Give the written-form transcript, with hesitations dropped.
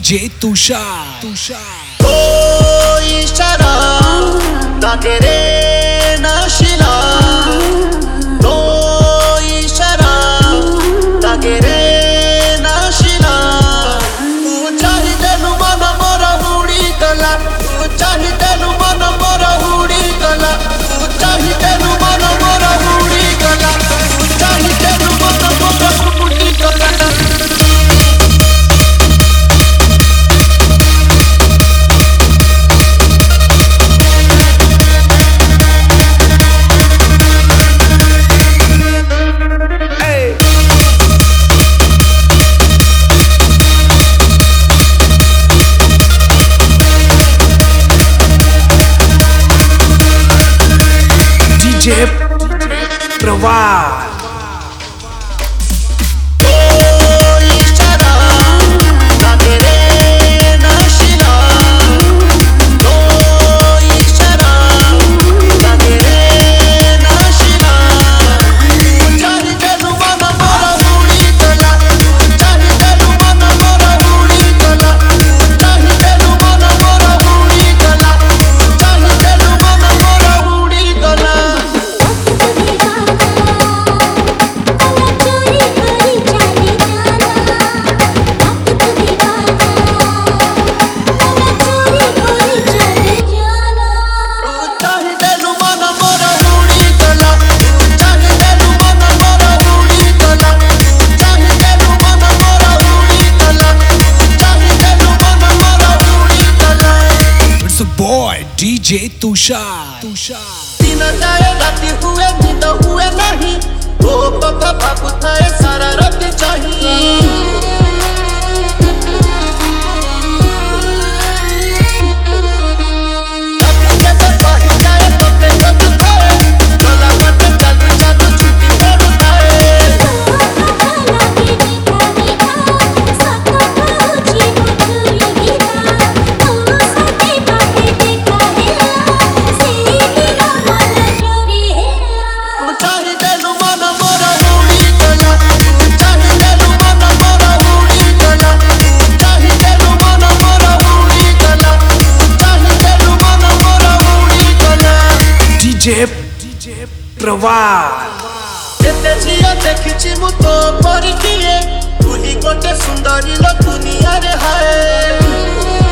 DJ तुषार तो इशारा लागे रे नशिला तो इशारा लागे रे नशिला तू चाहिए मन मोर उड़ी गला तू चाहिए मन मोर उड़ी गला तू चाहिए मन मोर उड़ी गला तू चाहिए मन मोर उड़ी गला प्रवाह डीजे तुषार दिन जाए राति हुए नींद हुए नहीं वो पक्का बाबू थाए सारा रात चाहिए प्रवाह एते झिया देखिछि मु तो परिकिए तू ही गोटे सुंदरी लो दुनिया रे हाय